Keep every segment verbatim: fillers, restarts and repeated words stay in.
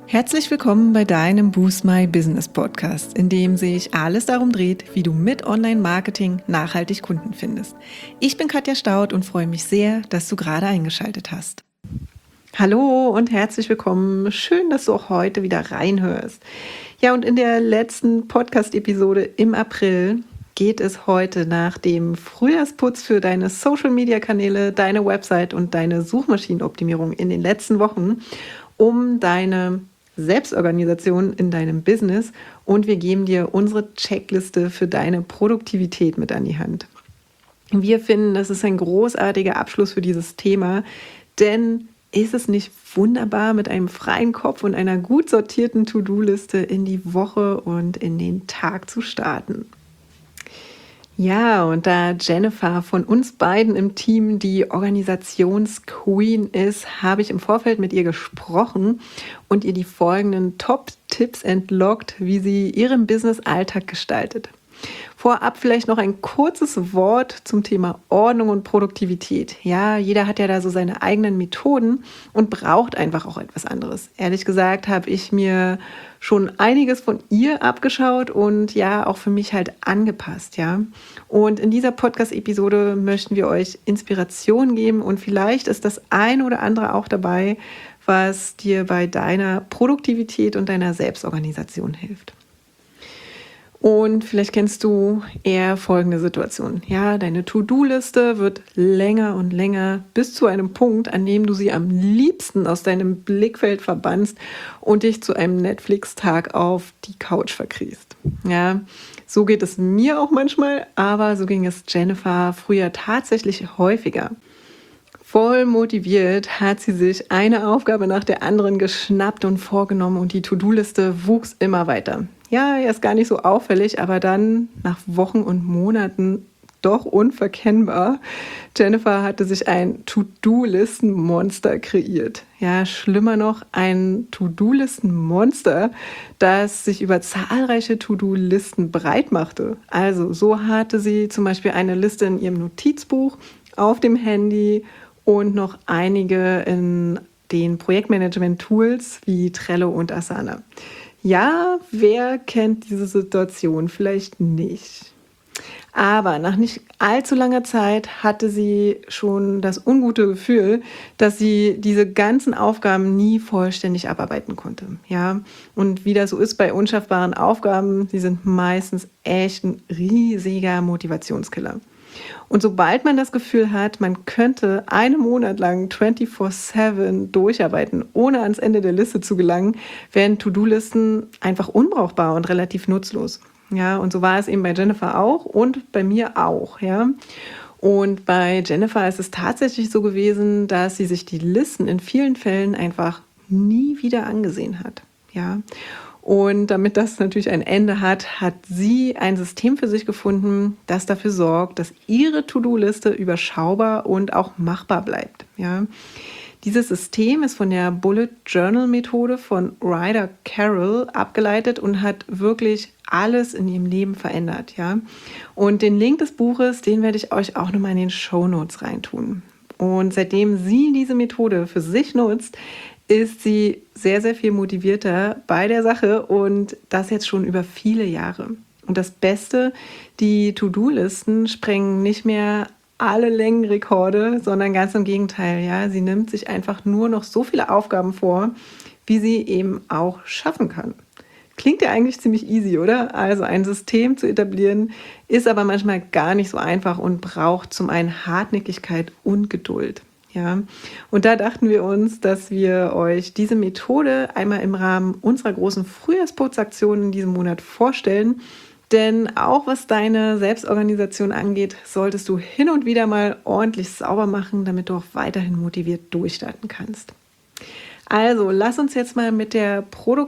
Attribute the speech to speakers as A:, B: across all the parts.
A: Herzlich willkommen bei deinem Boost My Business Podcast, in dem sich alles darum dreht, wie du mit Online-Marketing nachhaltig Kunden findest. Ich bin Katja Staud und freue mich sehr, dass du gerade eingeschaltet hast. Hallo und herzlich willkommen. Schön, dass du auch heute wieder reinhörst. Ja, und in der letzten Podcast-Episode im April geht es heute nach dem Frühjahrsputz für deine Social-Media-Kanäle, deine Website und deine Suchmaschinenoptimierung in den letzten Wochen um deine Selbstorganisation in deinem Business und wir geben dir unsere Checkliste für deine Produktivität mit an die Hand. Wir finden, das ist ein großartiger Abschluss für dieses Thema, denn ist es nicht wunderbar, mit einem freien Kopf und einer gut sortierten To-Do-Liste in die Woche und in den Tag zu starten? Ja, und da Jennifer von uns beiden im Team die Organisationsqueen ist, habe ich im Vorfeld mit ihr gesprochen und ihr die folgenden Top-Tipps entlockt, wie sie ihren Business-Alltag gestaltet. Vorab vielleicht noch ein kurzes Wort zum Thema Ordnung und Produktivität. Ja, jeder hat ja da so seine eigenen Methoden und braucht einfach auch etwas anderes. Ehrlich gesagt habe ich mir schon einiges von ihr abgeschaut und ja, auch für mich halt angepasst, ja. Und in dieser Podcast-Episode möchten wir euch Inspiration geben und vielleicht ist das ein oder andere auch dabei, was dir bei deiner Produktivität und deiner Selbstorganisation hilft. Und vielleicht kennst du eher folgende Situation. Ja, deine To-Do-Liste wird länger und länger bis zu einem Punkt, an dem du sie am liebsten aus deinem Blickfeld verbannst und dich zu einem Netflix-Tag auf die Couch verkriechst. Ja, so geht es mir auch manchmal, aber so ging es Jennifer früher tatsächlich häufiger. Voll motiviert hat sie sich eine Aufgabe nach der anderen geschnappt und vorgenommen und die To-Do-Liste wuchs immer weiter. Ja, er ist gar nicht so auffällig, aber dann nach Wochen und Monaten doch unverkennbar. Jennifer hatte sich ein To-Do-Listen-Monster kreiert. Ja, schlimmer noch, ein To-Do-Listen-Monster, das sich über zahlreiche To-Do-Listen breit machte. Also so hatte sie zum Beispiel eine Liste in ihrem Notizbuch, auf dem Handy und noch einige in den Projektmanagement-Tools wie Trello und Asana. Ja, wer kennt diese Situation? Vielleicht nicht. Aber nach nicht allzu langer Zeit hatte sie schon das ungute Gefühl, dass sie diese ganzen Aufgaben nie vollständig abarbeiten konnte. Ja, und wie das so ist bei unschaffbaren Aufgaben, sie sind meistens echt ein riesiger Motivationskiller. Und sobald man das Gefühl hat, man könnte einen Monat lang vierundzwanzig sieben durcharbeiten, ohne ans Ende der Liste zu gelangen, werden To-Do-Listen einfach unbrauchbar und relativ nutzlos. Ja, und so war es eben bei Jennifer auch und bei mir auch. Ja. Und bei Jennifer ist es tatsächlich so gewesen, dass sie sich die Listen in vielen Fällen einfach nie wieder angesehen hat. Ja. Und damit das natürlich ein Ende hat, hat sie ein System für sich gefunden, das dafür sorgt, dass ihre To-Do-Liste überschaubar und auch machbar bleibt. Ja. Dieses System ist von der Bullet Journal Methode von Ryder Carroll abgeleitet und hat wirklich alles in ihrem Leben verändert. Ja. Und den Link des Buches, den werde ich euch auch nochmal in den Shownotes reintun. Und seitdem sie diese Methode für sich nutzt, ist sie sehr, sehr viel motivierter bei der Sache und das jetzt schon über viele Jahre. Und das Beste, die To-Do-Listen sprengen nicht mehr alle Längenrekorde, sondern ganz im Gegenteil. Ja, sie nimmt sich einfach nur noch so viele Aufgaben vor, wie sie eben auch schaffen kann. Klingt ja eigentlich ziemlich easy, oder? Also ein System zu etablieren, ist aber manchmal gar nicht so einfach und braucht zum einen Hartnäckigkeit und Geduld. Ja, und da dachten wir uns, dass wir euch diese Methode einmal im Rahmen unserer großen Frühjahrsputzaktion in diesem Monat vorstellen. Denn auch was deine Selbstorganisation angeht, solltest du hin und wieder mal ordentlich sauber machen, damit du auch weiterhin motiviert durchstarten kannst. Also, lass uns jetzt mal mit der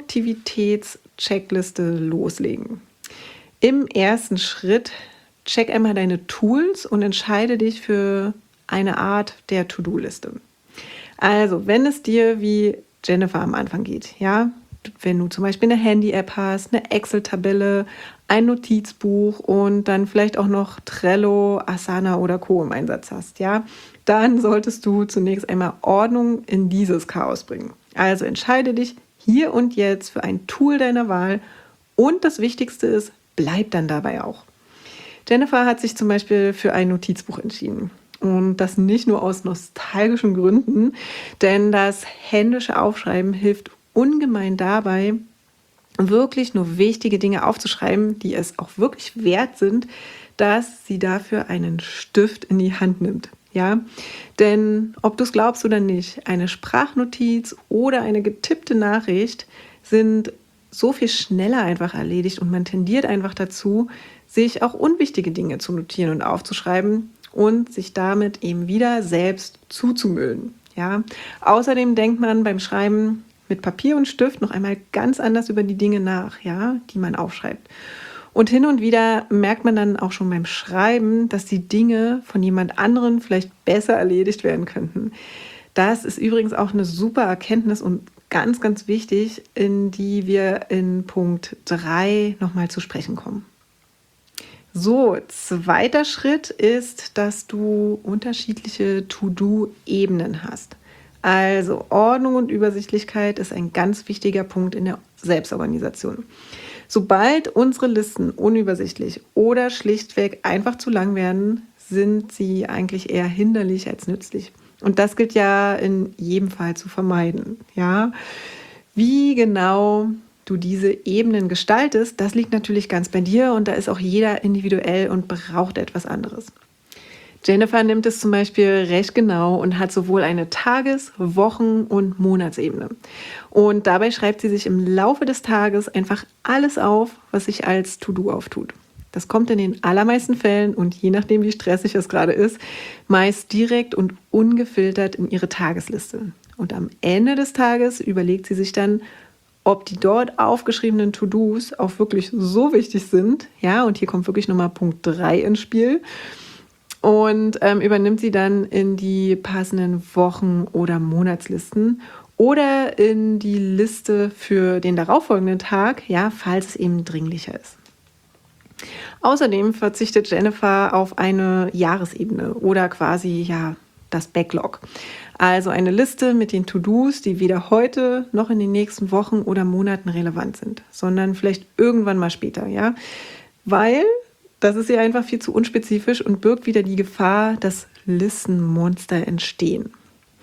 A: Produktivitätscheckliste loslegen. Im ersten Schritt check einmal deine Tools und entscheide dich für eine Art der To-Do-Liste. Also, wenn es dir wie Jennifer am Anfang geht, ja, wenn du zum Beispiel eine Handy-App hast, eine Excel-Tabelle, ein Notizbuch und dann vielleicht auch noch Trello, Asana oder Co. im Einsatz hast, ja, dann solltest du zunächst einmal Ordnung in dieses Chaos bringen. Also entscheide dich, hier und jetzt für ein Tool deiner Wahl und das Wichtigste ist, bleib dann dabei auch. Jennifer hat sich zum Beispiel für ein Notizbuch entschieden. Und das nicht nur aus nostalgischen Gründen, denn das händische Aufschreiben hilft ungemein dabei, wirklich nur wichtige Dinge aufzuschreiben, die es auch wirklich wert sind, dass sie dafür einen Stift in die Hand nimmt. Ja, denn ob du es glaubst oder nicht, eine Sprachnotiz oder eine getippte Nachricht sind so viel schneller einfach erledigt und man tendiert einfach dazu, sich auch unwichtige Dinge zu notieren und aufzuschreiben und sich damit eben wieder selbst zuzumüllen. Ja? Außerdem denkt man beim Schreiben mit Papier und Stift noch einmal ganz anders über die Dinge nach, ja, die man aufschreibt. Und hin und wieder merkt man dann auch schon beim Schreiben, dass die Dinge von jemand anderen vielleicht besser erledigt werden könnten. Das ist übrigens auch eine super Erkenntnis und ganz, ganz wichtig, in die wir in Punkt drei nochmal zu sprechen kommen. So, zweiter Schritt ist, dass du unterschiedliche To-Do-Ebenen hast. Also Ordnung und Übersichtlichkeit ist ein ganz wichtiger Punkt in der Selbstorganisation. Sobald unsere Listen unübersichtlich oder schlichtweg einfach zu lang werden, sind sie eigentlich eher hinderlich als nützlich. Und das gilt ja in jedem Fall zu vermeiden. Ja? Wie genau du diese Ebenen gestaltest, das liegt natürlich ganz bei dir und da ist auch jeder individuell und braucht etwas anderes. Jennifer nimmt es zum Beispiel recht genau und hat sowohl eine Tages-, Wochen- und Monatsebene. Und dabei schreibt sie sich im Laufe des Tages einfach alles auf, was sich als To-Do auftut. Das kommt in den allermeisten Fällen und je nachdem, wie stressig es gerade ist, meist direkt und ungefiltert in ihre Tagesliste. Und am Ende des Tages überlegt sie sich dann, ob die dort aufgeschriebenen To-Dos auch wirklich so wichtig sind. Ja, und hier kommt wirklich nochmal Punkt drei ins Spiel. Und ähm, übernimmt sie dann in die passenden Wochen- oder Monatslisten oder in die Liste für den darauffolgenden Tag, ja, falls es eben dringlicher ist. Außerdem verzichtet Jennifer auf eine Jahresebene oder quasi ja das Backlog. Also eine Liste mit den To-Dos, die weder heute noch in den nächsten Wochen oder Monaten relevant sind, sondern vielleicht irgendwann mal später, ja, weil das ist ja einfach viel zu unspezifisch und birgt wieder die Gefahr, dass Listenmonster entstehen.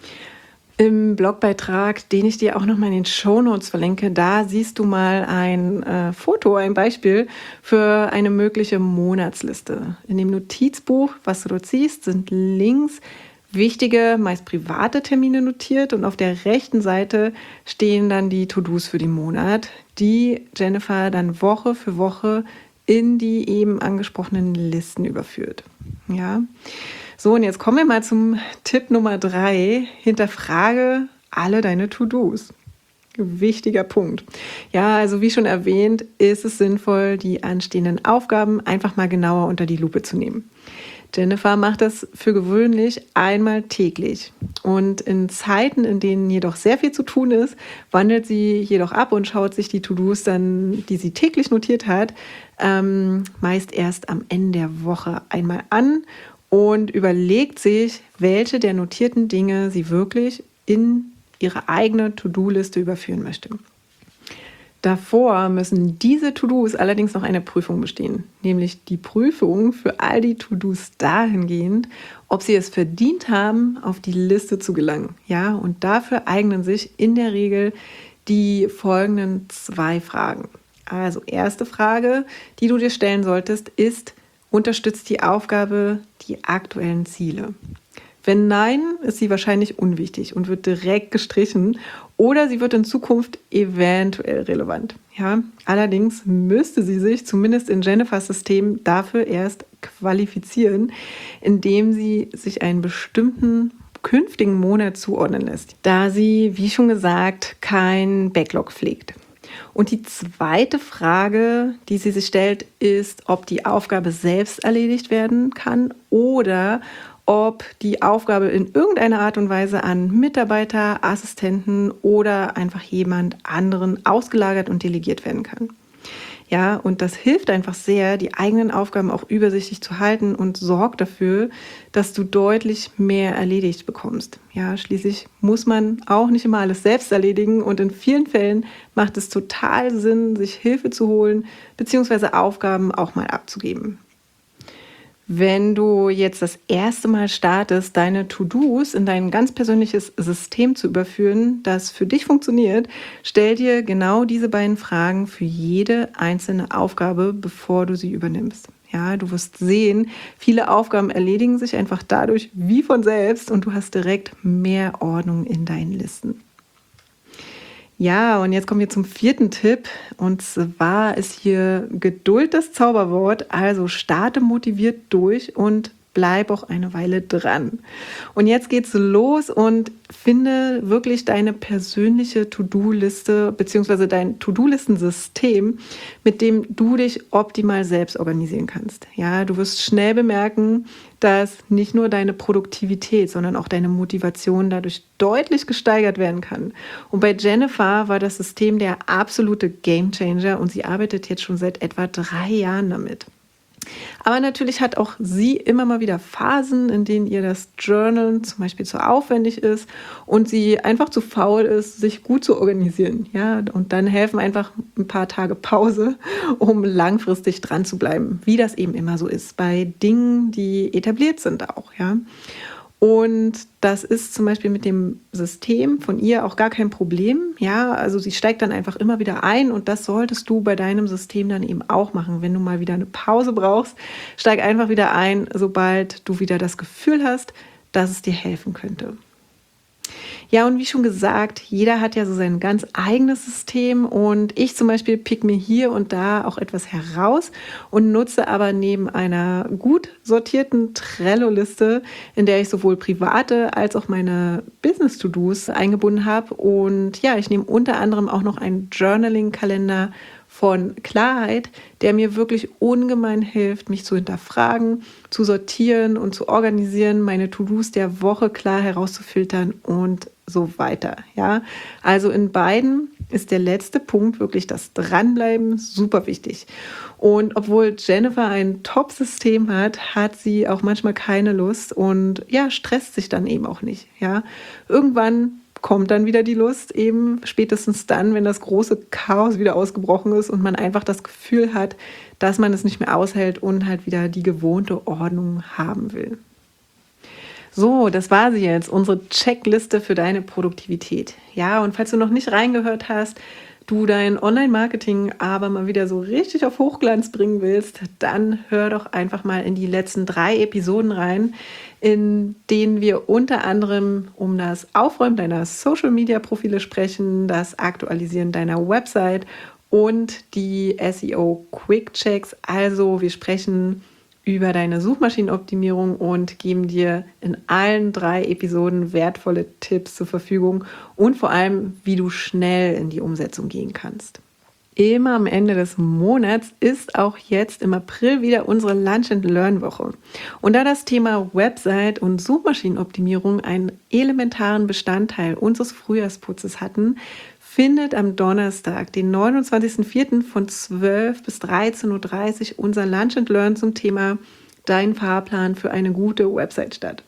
A: Im Blogbeitrag, den ich dir auch noch mal in den Shownotes verlinke, da siehst du mal ein äh, Foto, ein Beispiel für eine mögliche Monatsliste. In dem Notizbuch, was du dort siehst, sind links wichtige, meist private Termine notiert und auf der rechten Seite stehen dann die To-Dos für den Monat, die Jennifer dann Woche für Woche in die eben angesprochenen Listen überführt. Ja. So, und jetzt kommen wir mal zum Tipp Nummer drei. Hinterfrage alle deine To-Dos. Wichtiger Punkt. Ja, also wie schon erwähnt, ist es sinnvoll, die anstehenden Aufgaben einfach mal genauer unter die Lupe zu nehmen. Jennifer macht das für gewöhnlich einmal täglich. Und in Zeiten, in denen jedoch sehr viel zu tun ist, wandelt sie jedoch ab und schaut sich die To-Dos dann, die sie täglich notiert hat, ähm, meist erst am Ende der Woche einmal an und überlegt sich, welche der notierten Dinge sie wirklich in ihre eigene To-Do-Liste überführen möchte. Davor müssen diese To-Dos allerdings noch eine Prüfung bestehen, nämlich die Prüfung für all die To-Dos dahingehend, ob sie es verdient haben, auf die Liste zu gelangen. Ja, und dafür eignen sich in der Regel die folgenden zwei Fragen. Also erste Frage, die du dir stellen solltest, ist: Unterstützt die Aufgabe die aktuellen Ziele? Wenn nein, ist sie wahrscheinlich unwichtig und wird direkt gestrichen oder sie wird in Zukunft eventuell relevant. Ja, allerdings müsste sie sich zumindest in Jennifers System dafür erst qualifizieren, indem sie sich einen bestimmten künftigen Monat zuordnen lässt, da sie, wie schon gesagt, kein Backlog pflegt. Und die zweite Frage, die sie sich stellt, ist, ob die Aufgabe selbst erledigt werden kann oder ob die Aufgabe in irgendeiner Art und Weise an Mitarbeiter, Assistenten oder einfach jemand anderen ausgelagert und delegiert werden kann. Ja, und das hilft einfach sehr, die eigenen Aufgaben auch übersichtlich zu halten und sorgt dafür, dass du deutlich mehr erledigt bekommst. Ja, schließlich muss man auch nicht immer alles selbst erledigen und in vielen Fällen macht es total Sinn, sich Hilfe zu holen bzw. Aufgaben auch mal abzugeben. Wenn du jetzt das erste Mal startest, deine To-Dos in dein ganz persönliches System zu überführen, das für dich funktioniert, stell dir genau diese beiden Fragen für jede einzelne Aufgabe, bevor du sie übernimmst. Ja, du wirst sehen, viele Aufgaben erledigen sich einfach dadurch wie von selbst und du hast direkt mehr Ordnung in deinen Listen. Ja, und jetzt kommen wir zum vierten Tipp. Und zwar ist hier Geduld das Zauberwort. Also starte motiviert durch und bleib auch eine Weile dran. Und jetzt geht's los und finde wirklich deine persönliche To-Do-Liste bzw. dein To-Do-Listensystem, mit dem du dich optimal selbst organisieren kannst. Ja, du wirst schnell bemerken, dass nicht nur deine Produktivität, sondern auch deine Motivation dadurch deutlich gesteigert werden kann. Und bei Jennifer war das System der absolute Gamechanger und sie arbeitet jetzt schon seit etwa drei Jahren damit. Aber natürlich hat auch sie immer mal wieder Phasen, in denen ihr das Journalen zum Beispiel zu aufwendig ist und sie einfach zu faul ist, sich gut zu organisieren. Ja, und dann helfen einfach ein paar Tage Pause, um langfristig dran zu bleiben, wie das eben immer so ist, bei Dingen, die etabliert sind auch. Ja. Und das ist zum Beispiel mit dem System von ihr auch gar kein Problem. Ja, also sie steigt dann einfach immer wieder ein und das solltest du bei deinem System dann eben auch machen. Wenn du mal wieder eine Pause brauchst, steig einfach wieder ein, sobald du wieder das Gefühl hast, dass es dir helfen könnte. Ja, und wie schon gesagt, jeder hat ja so sein ganz eigenes System und ich zum Beispiel pick mir hier und da auch etwas heraus und nutze aber neben einer gut sortierten Trello-Liste, in der ich sowohl private als auch meine Business-To-Dos eingebunden habe. Und ja, ich nehme unter anderem auch noch einen Journaling-Kalender von Klarheit, der mir wirklich ungemein hilft, mich zu hinterfragen, zu sortieren und zu organisieren, meine To-Dos der Woche klar herauszufiltern und so weiter. Ja, also in beiden ist der letzte Punkt wirklich das Dranbleiben super wichtig. Und obwohl Jennifer ein Top-System hat, hat sie auch manchmal keine Lust und ja, stresst sich dann eben auch nicht. Ja, irgendwann kommt dann wieder die Lust, eben spätestens dann, wenn das große Chaos wieder ausgebrochen ist und man einfach das Gefühl hat, dass man es nicht mehr aushält und halt wieder die gewohnte Ordnung haben will. So, das war sie jetzt, unsere Checkliste für deine Produktivität. Ja, und falls du noch nicht reingehört hast, du dein Online-Marketing aber mal wieder so richtig auf Hochglanz bringen willst, dann hör doch einfach mal in die letzten drei Episoden rein, in denen wir unter anderem um das Aufräumen deiner Social-Media-Profile sprechen, das Aktualisieren deiner Website und die S E O-Quick-Checks. Also wir sprechen über deine Suchmaschinenoptimierung und geben dir in allen drei Episoden wertvolle Tipps zur Verfügung und vor allem, wie du schnell in die Umsetzung gehen kannst. Immer am Ende des Monats ist auch jetzt im April wieder unsere Lunch and Learn Woche. Und da das Thema Website und Suchmaschinenoptimierung einen elementaren Bestandteil unseres Frühjahrsputzes hatten, findet am Donnerstag, den neunundzwanzigsten vierten von zwölf bis dreizehn Uhr dreißig unser Lunch and Learn zum Thema Dein Fahrplan für eine gute Website statt.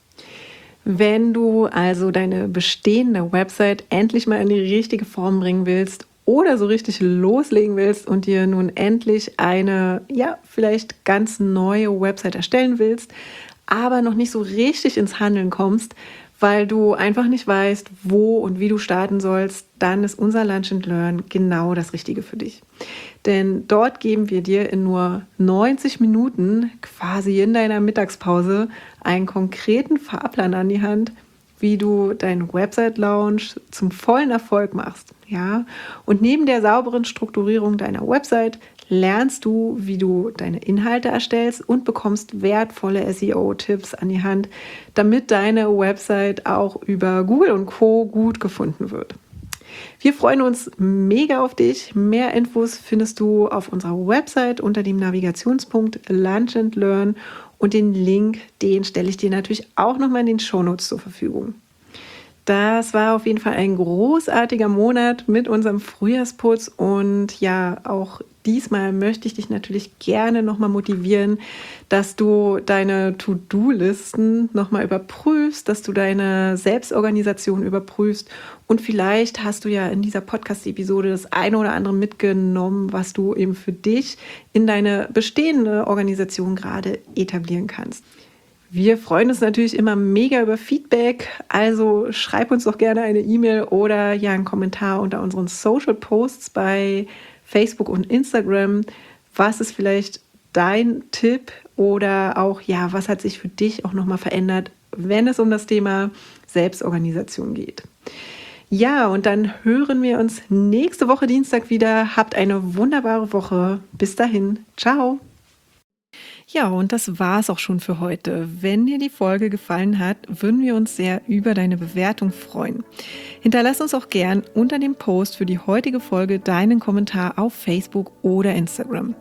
A: Wenn du also deine bestehende Website endlich mal in die richtige Form bringen willst oder so richtig loslegen willst und dir nun endlich eine, ja, vielleicht ganz neue Website erstellen willst, aber noch nicht so richtig ins Handeln kommst, weil du einfach nicht weißt, wo und wie du starten sollst, dann ist unser Lunch and Learn genau das Richtige für dich. Denn dort geben wir dir in nur neunzig Minuten, quasi in deiner Mittagspause, einen konkreten Fahrplan an die Hand, wie du deinen Website-Launch zum vollen Erfolg machst. Ja? Und neben der sauberen Strukturierung deiner Website lernst du, wie du deine Inhalte erstellst und bekommst wertvolle S E O-Tipps an die Hand, damit deine Website auch über Google und Co. gut gefunden wird. Wir freuen uns mega auf dich. Mehr Infos findest du auf unserer Website unter dem Navigationspunkt Lunch and Learn und den Link, den stelle ich dir natürlich auch nochmal in den Shownotes zur Verfügung. Das war auf jeden Fall ein großartiger Monat mit unserem Frühjahrsputz und ja, auch diesmal möchte ich dich natürlich gerne nochmal motivieren, dass du deine To-Do-Listen nochmal überprüfst, dass du deine Selbstorganisation überprüfst und vielleicht hast du ja in dieser Podcast-Episode das eine oder andere mitgenommen, was du eben für dich in deine bestehende Organisation gerade etablieren kannst. Wir freuen uns natürlich immer mega über Feedback, also schreib uns doch gerne eine E-Mail oder ja einen Kommentar unter unseren Social Posts bei Facebook und Instagram. Was ist vielleicht dein Tipp oder auch ja, was hat sich für dich auch nochmal verändert, wenn es um das Thema Selbstorganisation geht? Ja, und dann hören wir uns nächste Woche Dienstag wieder. Habt eine wunderbare Woche. Bis dahin. Ciao. Ja, und das war's auch schon für heute. Wenn dir die Folge gefallen hat, würden wir uns sehr über deine Bewertung freuen. Hinterlass uns auch gern unter dem Post für die heutige Folge deinen Kommentar auf Facebook oder Instagram.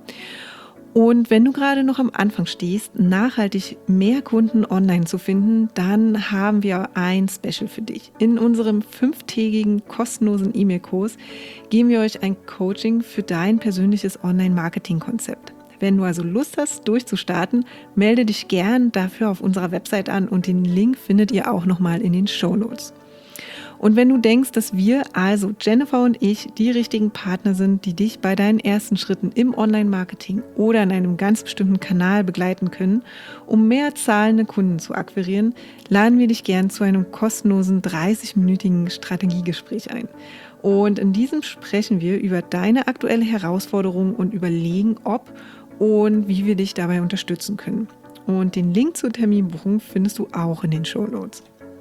A: Und wenn du gerade noch am Anfang stehst, nachhaltig mehr Kunden online zu finden, dann haben wir ein Special für dich. In unserem fünftägigen kostenlosen E-Mail-Kurs geben wir euch ein Coaching für dein persönliches Online-Marketing-Konzept. Wenn du also Lust hast, durchzustarten, melde dich gern dafür auf unserer Website an und den Link findet ihr auch nochmal in den Shownotes. Und wenn du denkst, dass wir, also Jennifer und ich, die richtigen Partner sind, die dich bei deinen ersten Schritten im Online-Marketing oder in einem ganz bestimmten Kanal begleiten können, um mehr zahlende Kunden zu akquirieren, laden wir dich gern zu einem kostenlosen dreißig-minütigen Strategiegespräch ein. Und in diesem sprechen wir über deine aktuelle Herausforderung und überlegen, ob und wie wir dich dabei unterstützen können. Und den Link zur Terminbuchung findest du auch in den Shownotes.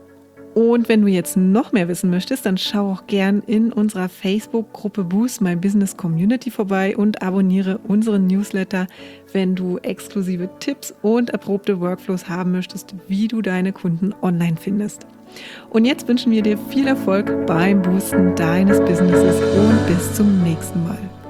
A: Und wenn du jetzt noch mehr wissen möchtest, dann schau auch gern in unserer Facebook-Gruppe Boost My Business Community vorbei und abonniere unseren Newsletter, wenn du exklusive Tipps und erprobte Workflows haben möchtest, wie du deine Kunden online findest. Und jetzt wünschen wir dir viel Erfolg beim Boosten deines Businesses und bis zum nächsten Mal.